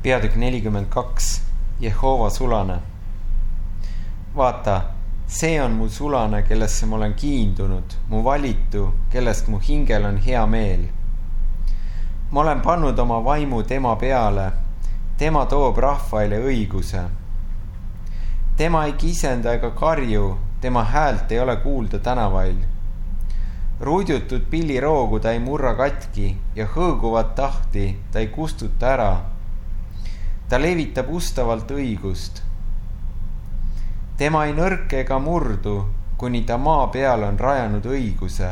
Peatükk 42. Jehova sulane. Vaata, see on mu sulane, kellesse ma olen kiindunud, mu valitu, kellest mu hingel on hea meel. Ma olen pannud oma vaimu tema peale, tema toob rahvaile õiguse. Tema ei kisenda ega karju, tema häält ei ole kuulda tänavail. Ruudutud pilliroogu ta ei murra katki ja hõõguvat tahti ta ei kustuta ära. Ta levitab ustavalt õigust. Tema ei nõrke ega murdu, kuni ta maa peal on rajanud õiguse.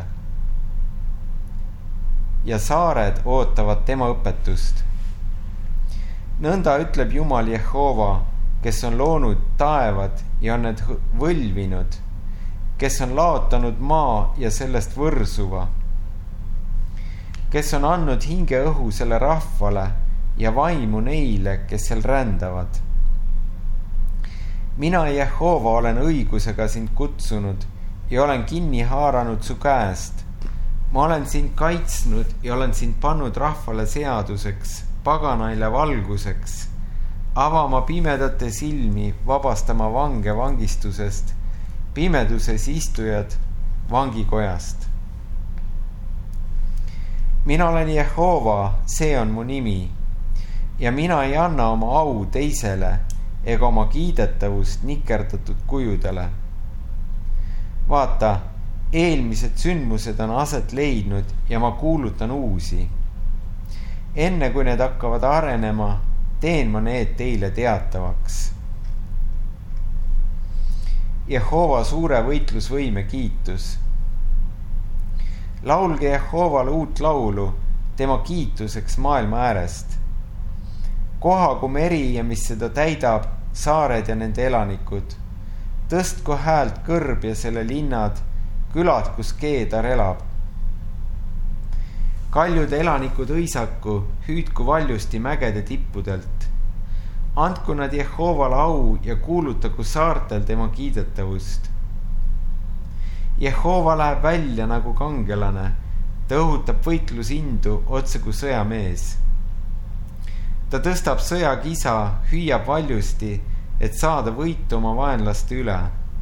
Ja saared ootavad tema õpetust. Nõnda ütleb Jumal Jehova, kes on loonud taevad ja on need võlvinud, kes on laotanud maa ja sellest võrsuva, kes on andnud hinge õhu selle rahvale ja vaimu neile, kes seal rändavad. Mina, Jehova, olen õigusega sind kutsunud ja olen kinni haaranud su käest. Ma olen sind kaitsnud ja olen sind pannud rahvale seaduseks, paganaile valguseks, avama pimedate silmi, vabastama vange vangistusest, pimeduses istujad vangikojast. Mina olen Jehova, see on mu nimi, ja mina ei anna oma au teisele ega oma kiidetavust nikerdatud kujudele. Vaata, eelmised sündmused on aset leidnud ja ma kuulutan uusi. Enne kui need hakkavad arenema, teen ma need teile teatavaks. Jehova suure võitlusvõime kiitus. Laulge Jehovale uut laulu, tema kiituseks maailma äärest. Kohagu meri ja mis seda täidab, saared ja nende elanikud. Tõstku häält kõrb ja selle linnad, külad, kus Keedar elab. Kaljude elanikud õisaku, hüüdku valjusti mägede tippudelt. Andku nad Jehovale au ja kuulutaku saartel tema kiidetavust. Jehova läheb välja nagu kangelane, ta õhutab võitlusindu otse kui sõjamees. Ta tõstab sõjakisa, hüüab valjusti, et saada võitu oma vaenlaste üle.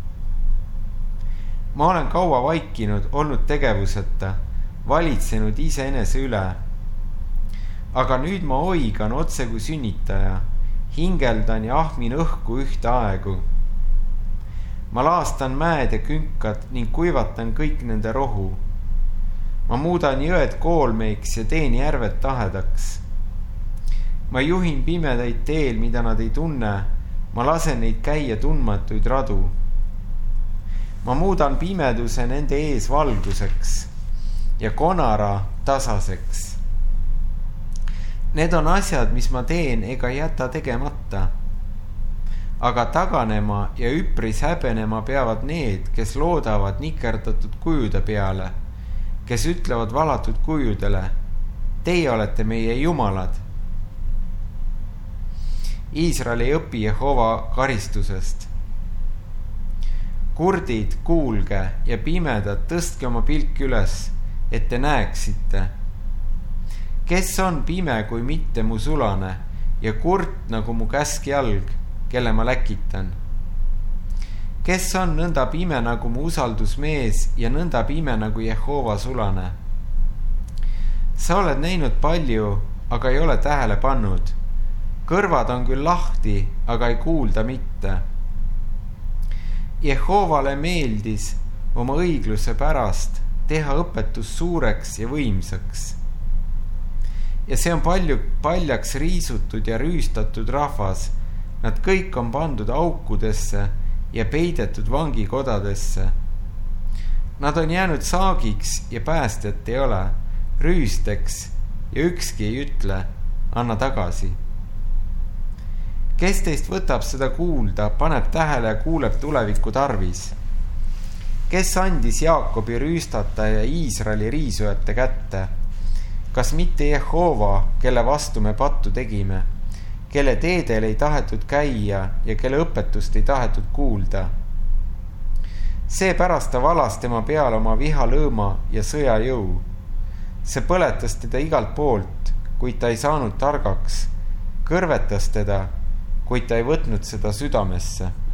Ma olen kaua vaikinud, olnud tegevuseta, valitsenud iseenese üle. Aga nüüd ma oigan otse kui sünnitaja, hingeldan ja ahmin õhku ühte aegu. Ma laastan mäed ja künkad ning kuivatan kõik nende rohu. Ma muudan jõed koolmeiks ja teen järved tahedaks. Ma juhin pimedaid teel, mida nad ei tunne, ma lasen neid käia tundmatuid radu. Ma muudan pimeduse nende ees valguseks ja konara tasaseks. Need on asjad, mis ma teen ega jäta tegemata. Aga taganema ja üpris häbenema peavad need, kes loodavad nikerdatud kujude peale, kes ütlevad valatud kujudele, teie olete meie jumalad. Iisrael ei õpi Jehova karistusest. Kurdid, kuulge ja pimedad, tõstke oma pilk üles, et te näeksite. Kes on pime kui mitte mu sulane ja kurt nagu mu käskjalg, kelle ma läkitan? Kes on nõnda pime nagu mu usaldusmees ja nõnda pime nagu Jehova sulane? Sa oled näinud palju, aga ei ole tähele pannud. Kõrvad on küll lahti, aga ei kuulda mitte. Jehovale meeldis oma õigluse pärast teha õpetus suureks ja võimsaks. Ja see on paljaks riisutud ja rüüstatud rahvas. Nad kõik on pandud aukudesse ja peidetud vangikodadesse. Nad on jäänud saagiks ja päästjat ei ole, rüüsteks ja ükski ei ütle, anna tagasi. Kes teist võtab seda kuulda, paneb tähele ja kuuleb tuleviku tarvis? Kes andis Jaakobi rüüstata ja Iisraeli riisujate kätte? Kas mitte Jehova, kelle vastu me pattu tegime, kelle teedel ei tahetud käia ja kelle õpetust ei tahetud kuulda? Seepärast ta valas tema peale oma vihalõõma ja sõjajõu. See põletas teda igalt poolt, kuid ta ei saanud targaks. kõrvetas teda, kuid ta ei võtnud seda südamesse.